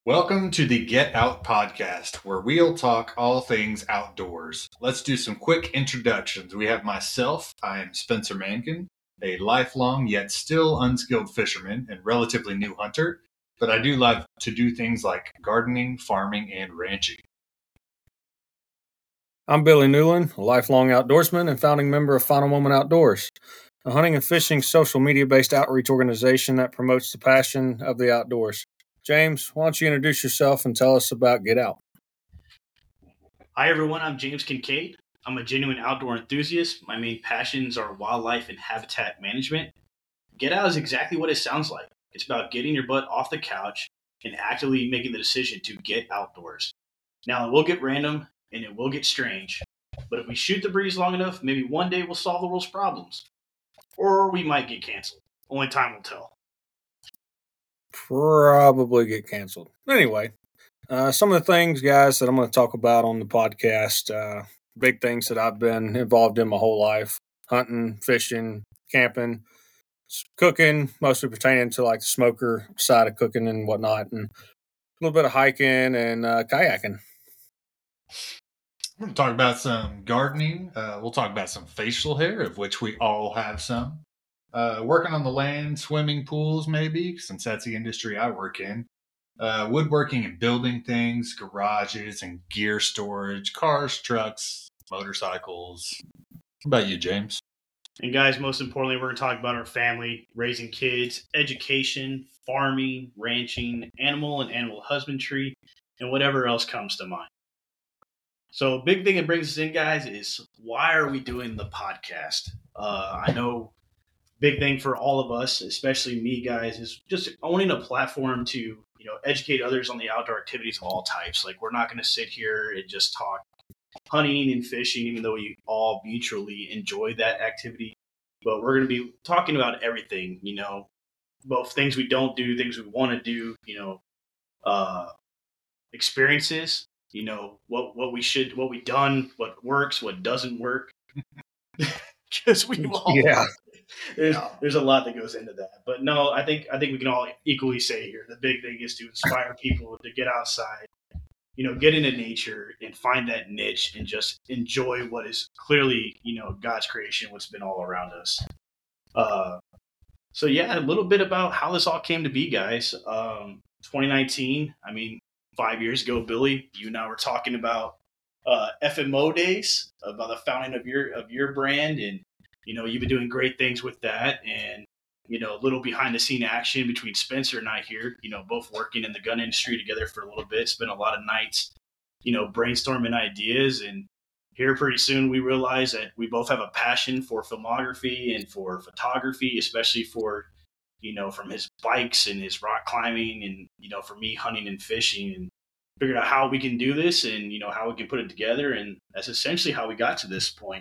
Welcome to the Get Out podcast, where we'll talk all things outdoors. Let's do some quick introductions. We have myself. I am Spencer Mankin, a lifelong yet still unskilled fisherman and relatively new hunter, but I do love to do things like gardening, farming, and ranching. I'm Billy Newland, a lifelong outdoorsman and founding member of Final Moment Outdoors, a hunting and fishing social media-based outreach organization that promotes the passion of the outdoors. James, why don't you introduce yourself and tell us about Get Out? Hi, everyone. I'm James Kincaid. I'm a genuine outdoor enthusiast. My main passions are wildlife and habitat management. Get Out is exactly what it sounds like. It's about getting your butt off the couch and actively making the decision to get outdoors. Now, it will get random and it will get strange, but if we shoot the breeze long enough, maybe one day we'll solve the world's problems. Or we might get canceled. Only time will tell. Probably get canceled. Anyway, some of the things, guys, that I'm going to talk about on the podcast, big things that I've been involved in my whole life: hunting, fishing, camping, cooking, mostly pertaining to like the smoker side of cooking and whatnot, and a little bit of hiking and kayaking. We're going to talk about some gardening. We'll talk about some facial hair, of which we all have some. Working on the land, swimming pools, maybe, since that's the industry I work in. Woodworking and building things, garages and gear storage, cars, trucks, motorcycles. What about you, James? And guys, most importantly, we're going to talk about our family, raising kids, education, farming, ranching, animal and animal husbandry, and whatever else comes to mind. So big thing that brings us in, guys, is why are we doing the podcast? I know big thing for all of us, especially me, guys, is just owning a platform to, educate others on the outdoor activities of all types. Like, we're not going to sit here and just talk hunting and fishing, even though we all mutually enjoy that activity. But we're going to be talking about everything, both things we don't do, things we want to do, experiences, what we done, what works, what doesn't work. Because we've all, there's a lot that goes into that. But no, I think we can all equally say here the big thing is to inspire people to get outside, get into nature and find that niche and just enjoy what is clearly, God's creation, what's been all around us. So yeah, a little bit about how this all came to be, guys. 2019, 5 years ago, Billy, you and I were talking about FMO days, about the founding of your brand, and you've been doing great things with that, and a little behind the scene action between Spencer and I here, both working in the gun industry together for a little bit. Spent a lot of nights, brainstorming ideas, and here pretty soon we realized that we both have a passion for filmography and for photography, especially for from his bikes and his rock climbing, and for me, hunting and fishing, and figured out how we can do this and how we can put it together, and that's essentially how we got to this point.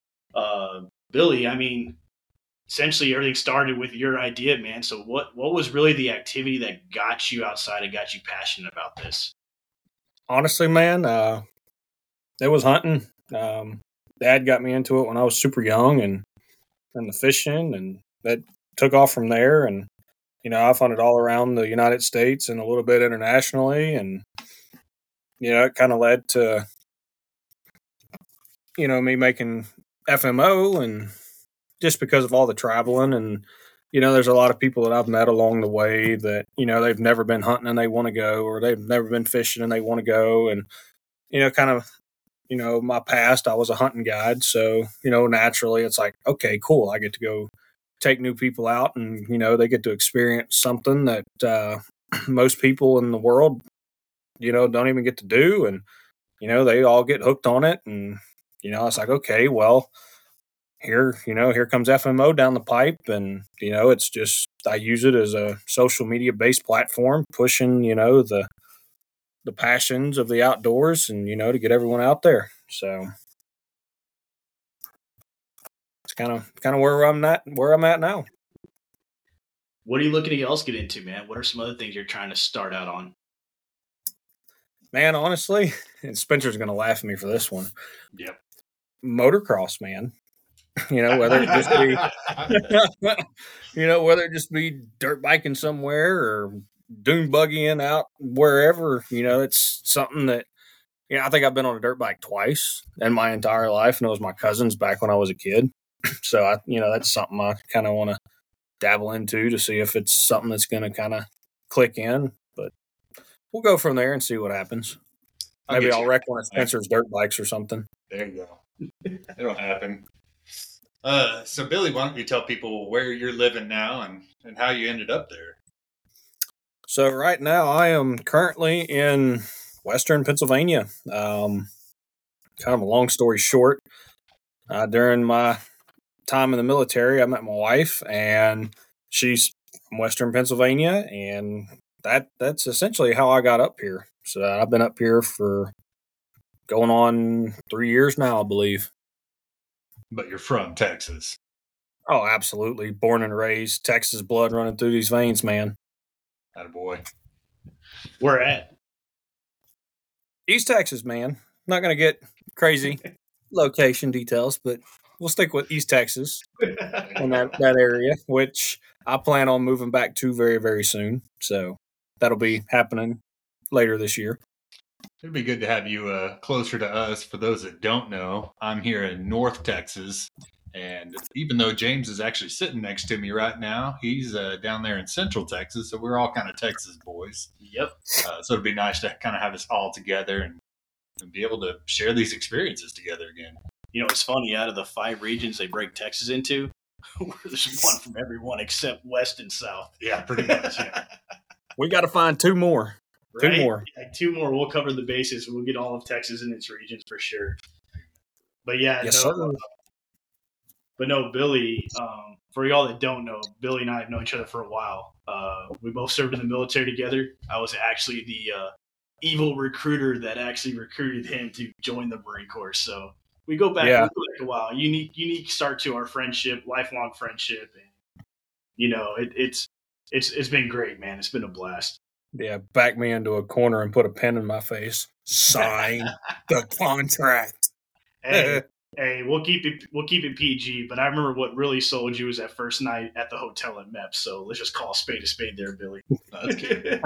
Billy, essentially everything started with your idea, man. So what was really the activity that got you outside and got you passionate about this? Honestly, man, it was hunting. Dad got me into it when I was super young, and the fishing, and that took off from there. And I've hunted all around the United States and a little bit internationally, and it kind of led to me making FMO, and just because of all the traveling, and there's a lot of people that I've met along the way that they've never been hunting and they want to go, or they've never been fishing and they want to go, and kind of my past, I was a hunting guide, so naturally it's like, okay, cool, I get to go take new people out, and they get to experience something that most people in the world don't even get to do, and they all get hooked on it, and it's like, okay, well, here comes FMO down the pipe, and it's just, I use it as a social media based platform, pushing the passions of the outdoors, and to get everyone out there. So it's kind of where I'm at now. What are you looking to get into, man? What are some other things you're trying to start out on? Man, honestly, and Spencer's going to laugh at me for this one. Yep. Motocross, man. Whether it just be, whether it just be dirt biking somewhere, or dune buggying out wherever. It's something that, I think I've been on a dirt bike twice in my entire life, and it was my cousin's back when I was a kid. So that's something I kind of want to dabble into to see if it's something that's going to kind of click in. But we'll go from there and see what happens. Maybe I'll wreck one of Spencer's dirt bikes or something. There you go. It'll happen. So Billy, why don't you tell people where you're living now and how you ended up there? So right now I am currently in Western Pennsylvania. Kind of a long story short, during my time in the military, I met my wife, and she's from Western Pennsylvania, and that's essentially how I got up here. So I've been up here for going on 3 years now, I believe. But you're from Texas. Oh, absolutely. Born and raised. Texas blood running through these veins, man. Attaboy. Where at? East Texas, man. Not going to get crazy location details, but we'll stick with East Texas in that area, which I plan on moving back to very, very soon. So that'll be happening later this year. It'd be good to have you closer to us. For those that don't know, I'm here in North Texas. And even though James is actually sitting next to me right now, he's down there in Central Texas. So we're all kind of Texas boys. Yep. So it'd be nice to kind of have us all together and be able to share these experiences together again. It's funny. Out of the 5 regions they break Texas into, there's one from everyone except West and South. Yeah, pretty much. Yeah. We got to find 2 more. Right? 2 more. Yeah, 2 more. We'll cover the bases. We'll get all of Texas in its regions for sure. But yeah, yes, But no, Billy, for y'all that don't know, Billy and I have known each other for a while. We both served in the military together. I was actually the evil recruiter that actually recruited him to join the Marine Corps. So we go back a while. Unique start to our friendship, lifelong friendship. And, it's been great, man. It's been a blast. Yeah, back me into a corner and put a pen in my face. Sign the contract. Hey, we'll keep it PG. But I remember what really sold you was that first night at the hotel at MEP. So let's just call a spade there, Billy. That's good.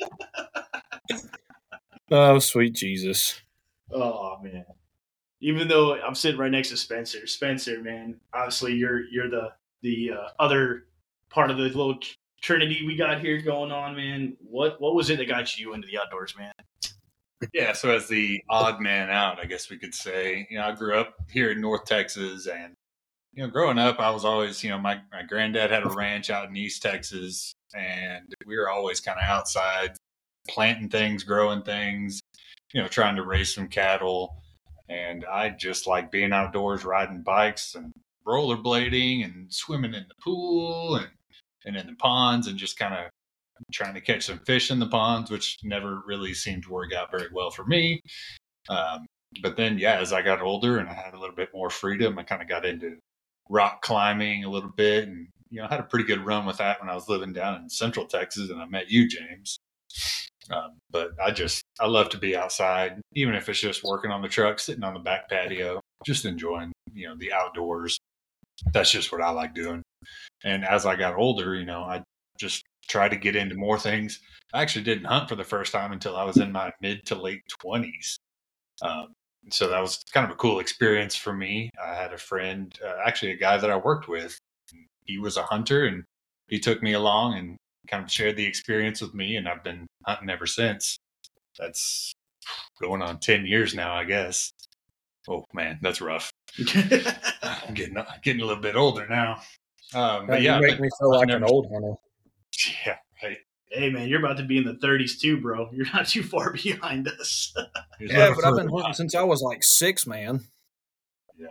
Oh, sweet Jesus! Oh man! Even though I'm sitting right next to Spencer. Spencer, man, obviously you're the other part of the little trinity we got here going on, man. What was it that got you into the outdoors, man? Yeah, so as the odd man out, I guess we could say, I grew up here in North Texas, and growing up, I was always, my granddad had a ranch out in East Texas, and we were always kind of outside planting things, growing things, trying to raise some cattle. And I just like being outdoors, riding bikes and rollerblading and swimming in the pool and in the ponds, and just kind of trying to catch some fish in the ponds, which never really seemed to work out very well for me. But then, as I got older and I had a little bit more freedom, I kind of got into rock climbing a little bit, and I had a pretty good run with that when I was living down in Central Texas, and I met you, James. But I love to be outside, even if it's just working on the truck, sitting on the back patio, just enjoying, the outdoors. That's just what I like doing. And as I got older, I just tried to get into more things. I actually didn't hunt for the first time until I was in my mid to late 20s. So that was kind of a cool experience for me. I had a friend, actually a guy that I worked with. He was a hunter, and he took me along and kind of shared the experience with me, and I've been hunting ever since. That's going on 10 years now, I guess. Oh man, that's rough. I'm getting a little bit older now. But you make me feel like an old hunter. Yeah, right. Hey man, you're about to be in the 30s too, bro. You're not too far behind us. Yeah, but I've been hunting since I was like 6, man. Yeah.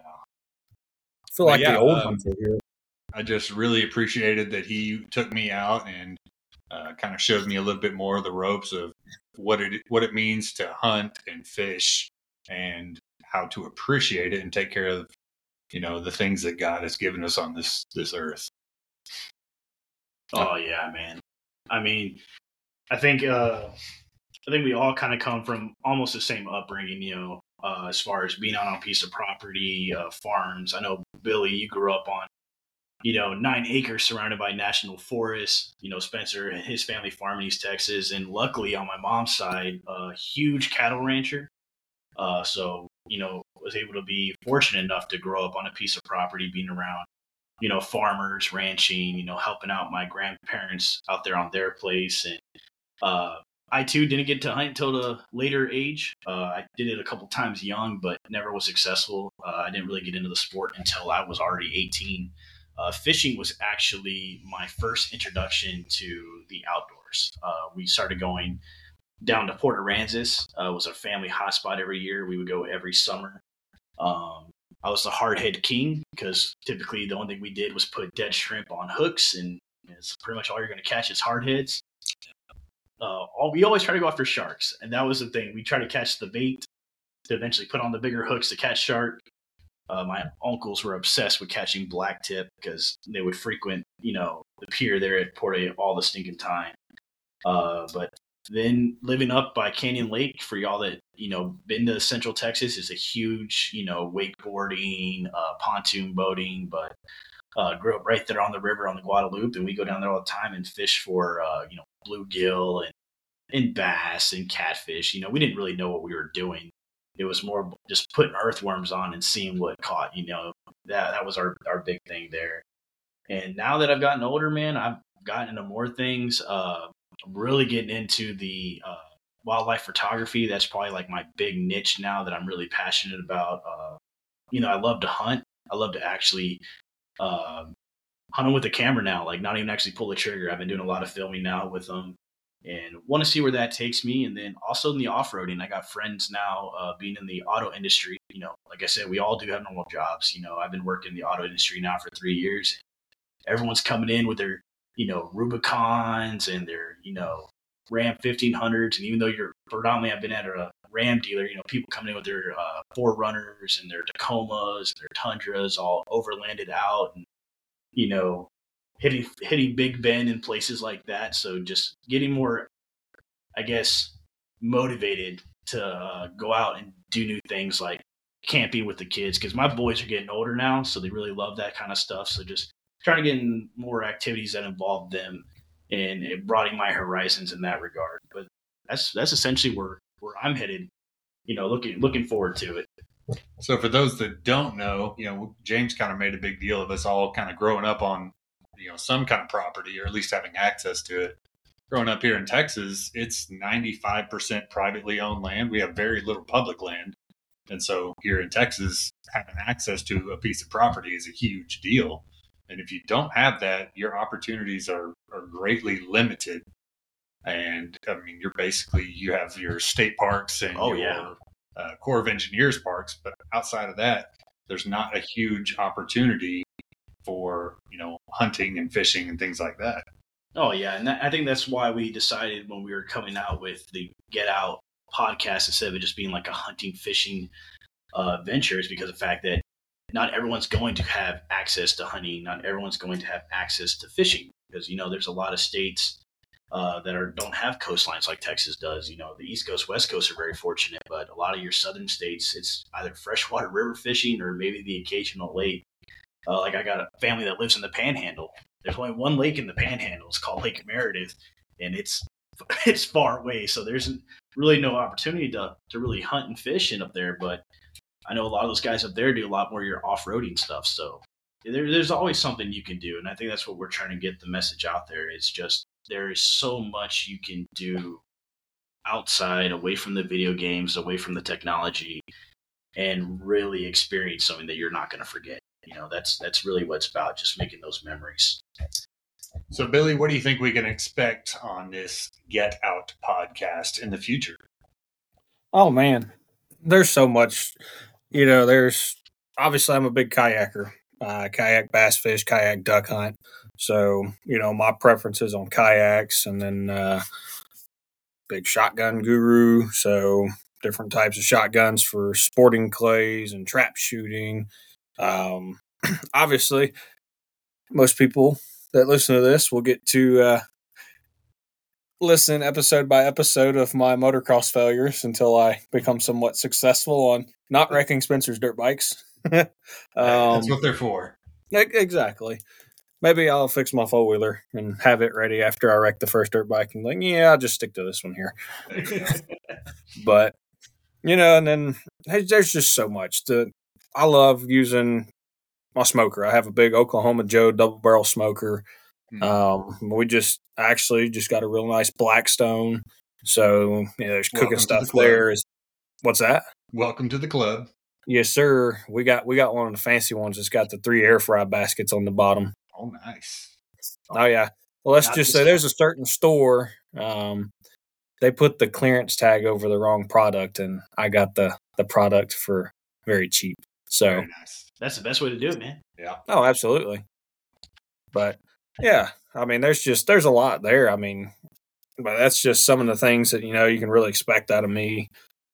I feel like the old hunter here. I just really appreciated that he took me out and kind of showed me a little bit more of the ropes of what it means to hunt and fish, and how to appreciate it and take care of, the things that God has given us on this earth. Oh yeah, man. I mean, I think we all kind of come from almost the same upbringing, as far as being out on a piece of property, farms. I know, Billy, you grew up on 9 acres surrounded by national forests. Spencer and his family farm in East Texas, and luckily on my mom's side, a huge cattle rancher. So was able to be fortunate enough to grow up on a piece of property, being around farmers, ranching, helping out my grandparents out there on their place. And I too didn't get to hunt until the later age. I did it a couple times young, but never was successful. I didn't really get into the sport until I was already 18. Fishing was actually my first introduction to the outdoors. We started going down to Port Aransas. It was a family hotspot every year. We would go every summer. I was the hardhead king because typically the only thing we did was put dead shrimp on hooks, and it's pretty much all you're going to catch is hardheads. We always try to go after sharks, and that was the thing. We try to catch the bait to eventually put on the bigger hooks to catch shark. My uncles were obsessed with catching blacktip because they would frequent, the pier there at Port A all the stinking time. But then living up by Canyon Lake, for y'all that, been to Central Texas, is a huge, wakeboarding, pontoon boating, but grew up right there on the river on the Guadalupe, and we go down there all the time and fish for, bluegill and bass and catfish. We didn't really know what we were doing. It was more just putting earthworms on and seeing what caught, that was our big thing there. And now that I've gotten older, man, I've gotten into more things. I'm really getting into the wildlife photography. That's probably like my big niche now that I'm really passionate about. I love to hunt. I love to actually hunt them with a camera now, like not even actually pull the trigger. I've been doing a lot of filming now with them and want to see where that takes me. And then also in the off-roading, I got friends now being in the auto industry. Like I said, we all do have normal jobs. I've been working in the auto industry now for 3 years. Everyone's coming in with their Rubicons and their Ram 1500s, and even though you're predominantly, I've been at a Ram dealer, people coming in with their 4Runners and their Tacomas, their Tundras, all overlanded out, and hitting Big Bend and places like that. So just getting more, I guess, motivated to go out and do new things like camping with the kids, because my boys are getting older now, so they really love that kind of stuff. So just trying to get in more activities that involve them and broadening my horizons in that regard. But that's essentially where I'm headed, looking forward to it. So for those that don't know, James kind of made a big deal of us all kind of growing up on, some kind of property, or at least having access to it. Growing up here in Texas, it's 95% privately owned land. We have very little public land. And so here in Texas, having access to a piece of property is a huge deal. And if you don't have that, your opportunities are greatly limited. And I mean, you have your state parks and Corps of Engineers parks, but outside of that, there's not a huge opportunity for, hunting and fishing and things like that. Oh yeah. And I think that's why we decided when we were coming out with the Get Out podcast, instead of it just being like a hunting, fishing venture, is because of the fact that not everyone's going to have access to hunting. Not everyone's going to have access to fishing, because, there's a lot of states that don't have coastlines like Texas does. The East Coast, West Coast are very fortunate, but a lot of your southern states, it's either freshwater river fishing or maybe the occasional lake. Like I got a family that lives in the Panhandle. There's only one lake in the Panhandle. It's called Lake Meredith, and it's far away. So there's really no opportunity to really hunt and fish in up there. But I know a lot of those guys up there do a lot more of your off-roading stuff. So there's always something you can do. And I think that's what we're trying to get the message out there. It's just, there is so much you can do outside, away from the video games, away from the technology, and really experience something that you're not going to forget. That's really what it's about, just making those memories. So, Billy, what do you think we can expect on this Get Out podcast in the future? Oh, man, there's so much. There's obviously, I'm a big kayaker, kayak bass fish, kayak duck hunt. So, my preference is on kayaks, and then big shotgun guru. So different types of shotguns for sporting clays and trap shooting. Obviously, most people that listen to this will get to listen episode by episode of my motocross failures until I become somewhat successful on not wrecking Spencer's dirt bikes. That's what they're for. Exactly. maybe I'll fix my 4-wheeler and have it ready after I wreck the first dirt bike. And like, yeah, I'll just stick to this one here. But, and then there's just so much. I love using my smoker. I have a big Oklahoma Joe double barrel smoker. We just got a real nice Blackstone. So, there's cooking stuff there. What's that? Welcome to the club. Yes, sir. We got one of the fancy ones that's got the 3 air fry baskets on the bottom. Oh, nice. Oh, yeah. Well, let's just say there's a certain store. They put the clearance tag over the wrong product, and I got the product for very cheap. So very nice. That's the best way to do it, man. Yeah. Oh, absolutely. But yeah, I mean, there's a lot there. I mean, but that's just some of the things that you can really expect out of me.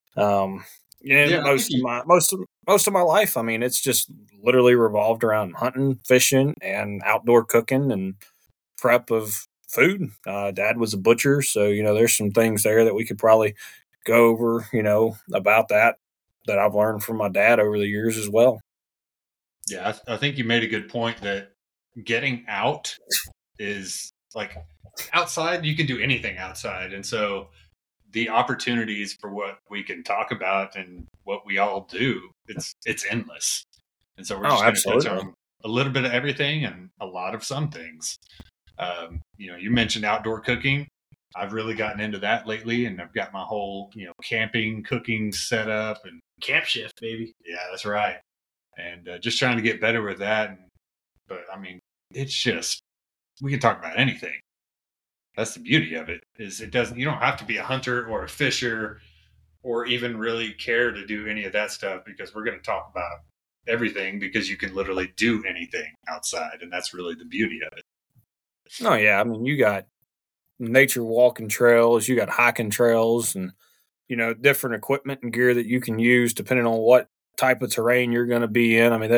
Most of my life, I mean, it's just literally revolved around hunting, fishing, and outdoor cooking and prep of food. Dad was a butcher, so there's some things there that we could probably go over, about that I've learned from my dad over the years as well. Yeah, I think you made a good point that getting out is like outside. You can do anything outside, and so the opportunities for what we can talk about and what we all do, it's endless. And so we're just going to touch on a little bit of everything and a lot of some things. You mentioned outdoor cooking. I've really gotten into that lately, and I've got my whole, camping, cooking set up and camp shift, baby. Yeah, that's right. And just trying to get better with that. But I mean, it's just, we can talk about anything. That's the beauty of it, is you don't have to be a hunter or a fisher or even really care to do any of that stuff, because we're going to talk about everything, because you can literally do anything outside. And that's really the beauty of it. Oh yeah. I mean, you got nature walking trails, you got hiking trails, and, different equipment and gear that you can use depending on what type of terrain you're going to be in. I mean,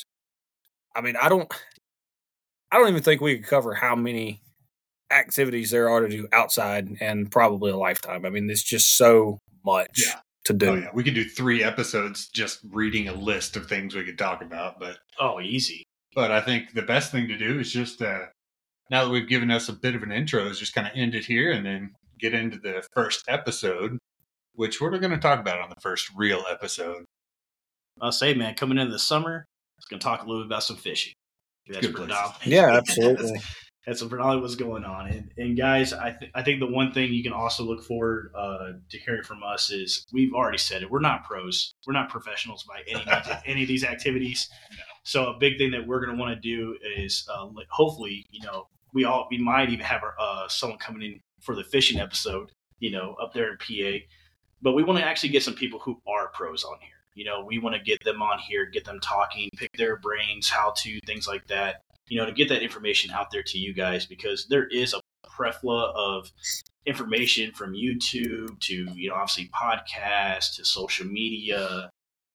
I don't even think we could cover how many activities there are to do outside and probably a lifetime. I mean, there's just so much to do. Oh, yeah. We could do 3 episodes just reading a list of things we could talk about, but easy. But I think the best thing to do is just now that we've given us a bit of an intro, is just kind of end it here and then get into the first episode, which we're going to talk about on the first real episode. I'll say, man, coming into the summer, I was going to talk a little bit about some fishing. That's yeah, absolutely. That's predominantly what's going on. And guys, I think the one thing you can also look forward to hearing from us is, we've already said it, we're not pros. We're not professionals by any of these activities. No. So a big thing that we're going to want to do is hopefully, we might even have someone coming in for the fishing episode, up there in PA. But we want to actually get some people who are pros on here. We want to get them on here, get them talking, pick their brains, how to, things like that, to get that information out there to you guys, because there is a plethora of information from YouTube to, obviously podcasts to social media,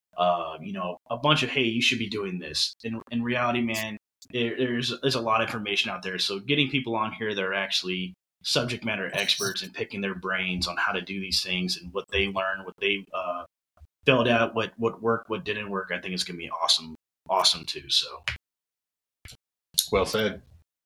a bunch of, hey, you should be doing this. In reality, man, there's a lot of information out there. So getting people on here that are actually subject matter experts and picking their brains on how to do these things and what they learned, what they filled out, what worked, what didn't work, I think it's going to be awesome too. So well said.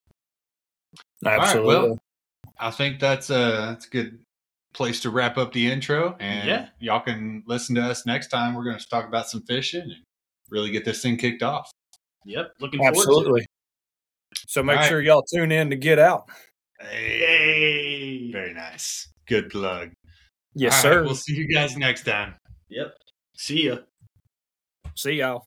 Absolutely. All right, well, I think that's a good place to wrap up the intro, and y'all can listen to us next time. We're going to talk about some fishing and really get this thing kicked off. Yep, looking forward to it. So make sure y'all tune in to Get Out. Hey. Very nice. Good plug. Yes, sir. Right, we'll see you guys next time. Yep. See ya. See y'all.